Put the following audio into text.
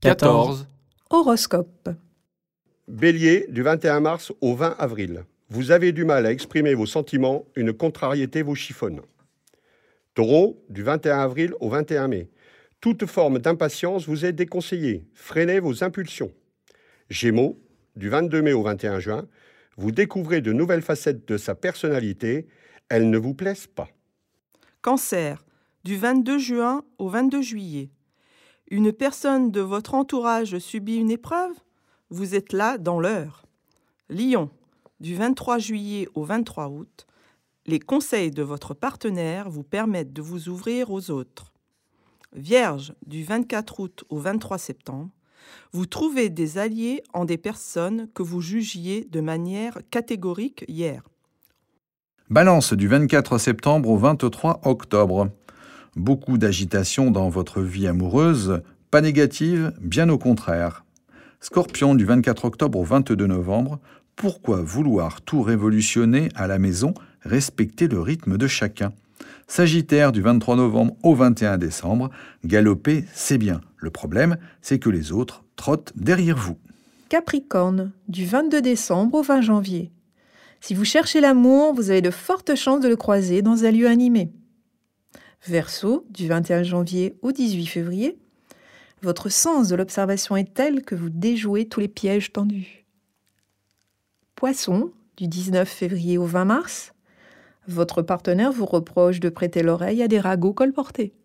14. Horoscope. Bélier, du 21 mars au 20 avril. Vous avez du mal à exprimer vos sentiments, une contrariété vous chiffonne. Taureau, du 21 avril au 21 mai. Toute forme d'impatience vous est déconseillée. Freinez vos impulsions. Gémeaux, du 22 mai au 21 juin. Vous découvrez de nouvelles facettes de sa personnalité. Elles ne vous plaisent pas. Cancer, du 22 juin au 22 juillet. Une personne de votre entourage subit une épreuve? Vous êtes là dans l'heure. Lion, du 23 juillet au 23 août. Les conseils de votre partenaire vous permettent de vous ouvrir aux autres. Vierge, du 24 août au 23 septembre. Vous trouvez des alliés en des personnes que vous jugiez de manière catégorique hier. Balance, du 24 septembre au 23 octobre. Beaucoup d'agitation dans votre vie amoureuse, pas négative, bien au contraire. Scorpion, du 24 octobre au 22 novembre. Pourquoi vouloir tout révolutionner à la maison, respecter le rythme de chacun? Sagittaire, du 23 novembre au 21 décembre. Galoper, c'est bien. Le problème, c'est que les autres trottent derrière vous. Capricorne, du 22 décembre au 20 janvier. Si vous cherchez l'amour, vous avez de fortes chances de le croiser dans un lieu animé. Verseau, du 21 janvier au 18 février. Votre sens de l'observation est tel que vous déjouez tous les pièges tendus. Poisson, du 19 février au 20 mars. Votre partenaire vous reproche de prêter l'oreille à des ragots colportés.